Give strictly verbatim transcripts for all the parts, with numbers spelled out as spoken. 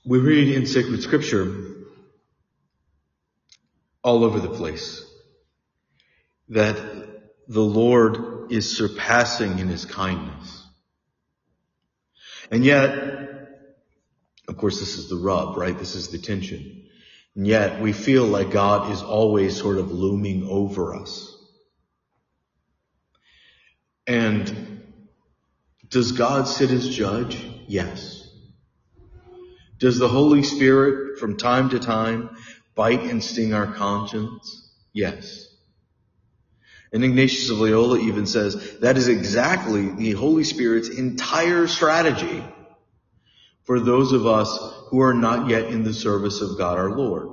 We read in sacred scripture all over the place that the Lord is surpassing in his kindness. And yet, of course, this is the rub, right? This is the tension. And yet we feel like God is always sort of looming over us. And does God sit as judge? Yes. Does the Holy Spirit from time to time bite and sting our conscience? Yes. And Ignatius of Loyola even says that is exactly the Holy Spirit's entire strategy for those of us who are not yet in the service of God our Lord.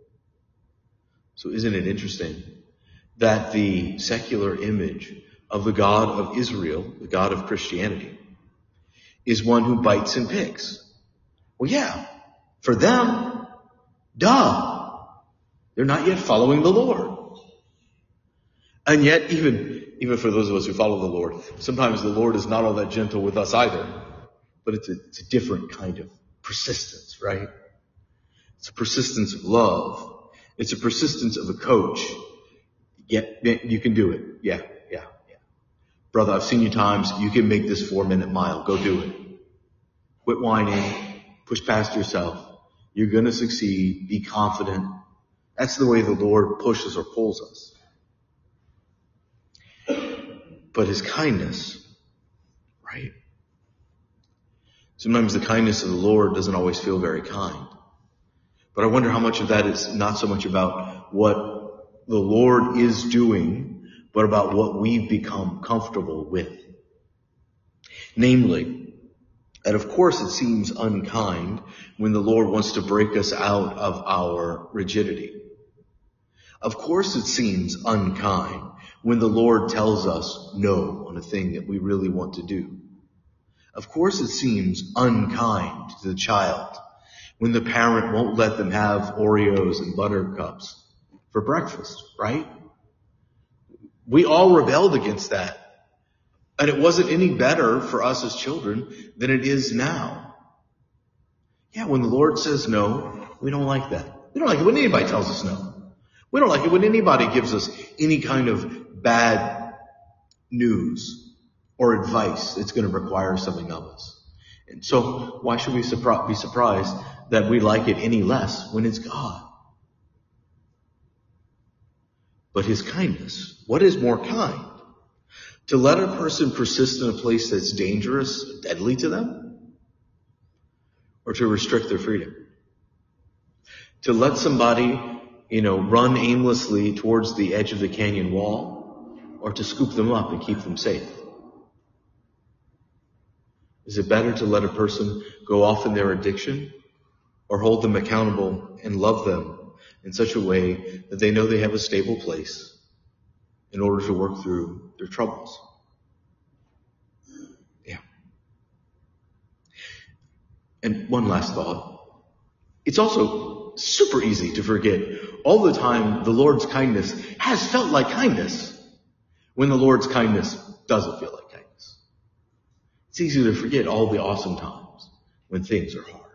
So isn't it interesting that the secular image of the God of Israel, the God of Christianity, is one who bites and picks? Well, yeah, for them, duh, they're not yet following the Lord. And yet, even, even for those of us who follow the Lord, sometimes the Lord is not all that gentle with us either. But it's a, it's a different kind of persistence, right? It's a persistence of love. It's a persistence of a coach. Yeah, you can do it. Yeah, yeah, yeah. Brother, I've seen you times. You can make this four minute mile. Go do it. Quit whining. Push past yourself. You're going to succeed. Be confident. That's the way the Lord pushes or pulls us. But his kindness, right? Sometimes the kindness of the Lord doesn't always feel very kind. But I wonder how much of that is not so much about what the Lord is doing, but about what we've become comfortable with. Namely, that of course it seems unkind when the Lord wants to break us out of our rigidity. Of course it seems unkind when the Lord tells us no on a thing that we really want to do. Of course it seems unkind to the child when the parent won't let them have Oreos and buttercups for breakfast, right? We all rebelled against that. And it wasn't any better for us as children than it is now. Yeah, when the Lord says no, we don't like that. We don't like it when anybody tells us no. We don't like it when anybody gives us any kind of bad news or advice that's going to require something of us. And so why should we surpri- be surprised that we like it any less when it's God? But his kindness, what is more kind? To let a person persist in a place that's dangerous, deadly to them? Or to restrict their freedom? To let somebody, you know, run aimlessly towards the edge of the canyon wall? Or to scoop them up and keep them safe? Is it better to let a person go off in their addiction or hold them accountable and love them in such a way that they know they have a stable place in order to work through their troubles? Yeah. And one last thought. It's also super easy to forget all the time the Lord's kindness has felt like kindness when the Lord's kindness doesn't feel like kindness. It's easy to forget all the awesome times when things are hard.